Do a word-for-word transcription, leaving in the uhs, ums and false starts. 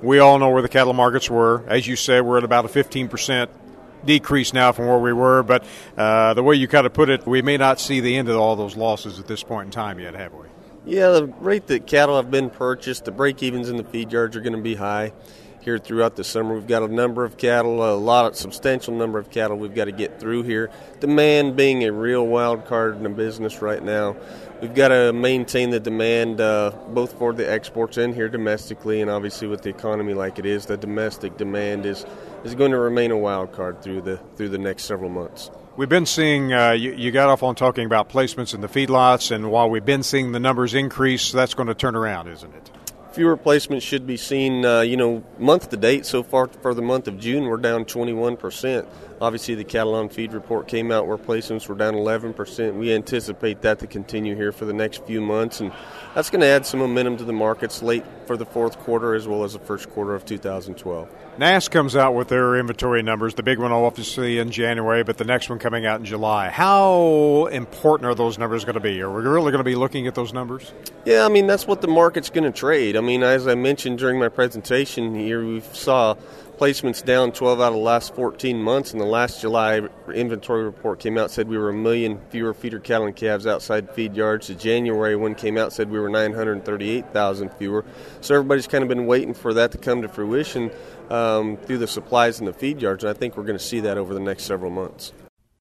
We all know where the cattle markets were. As you said, we're at about a fifteen percent decrease now from where we were, but uh, the way you kind of put it, we may not see the end of all those losses at this point in time yet, have we? Yeah, the rate that cattle have been purchased, the break-evens in the feed yards are going to be high here throughout the summer. We've got a number of cattle, a lot of substantial number of cattle we've got to get through here. Demand being a real wild card in the business right now. We've got to maintain the demand uh, both for the exports and here domestically, and obviously with the economy like it is, the domestic demand is, is going to remain a wild card through the through the next several months. We've been seeing, uh, you, you got off on talking about placements in the feedlots, and while we've been seeing the numbers increase, that's going to turn around, isn't it? Fewer placements should be seen, uh, you know, month to date. So far for the month of June, we're down twenty-one percent. Obviously, the cattle on feed report came out where placements were down eleven percent. We anticipate that to continue here for the next few months, and that's going to add some momentum to the markets late for the fourth quarter as well as the first quarter of two thousand twelve. N A S comes out with their inventory numbers, the big one obviously in January, but the next one coming out in July. How important are those numbers going to be? Are we really going to be looking at those numbers? Yeah, I mean, that's what the market's going to trade. I mean, as I mentioned during my presentation here, we saw placements down twelve out of the last fourteen months, and the last July inventory report came out, said we were a million fewer feeder cattle and calves outside feed yards. The January one came out, said we were nine hundred thirty-eight thousand fewer. So everybody's kind of been waiting for that to come to fruition um, through the supplies in the feed yards, and I think we're going to see that over the next several months.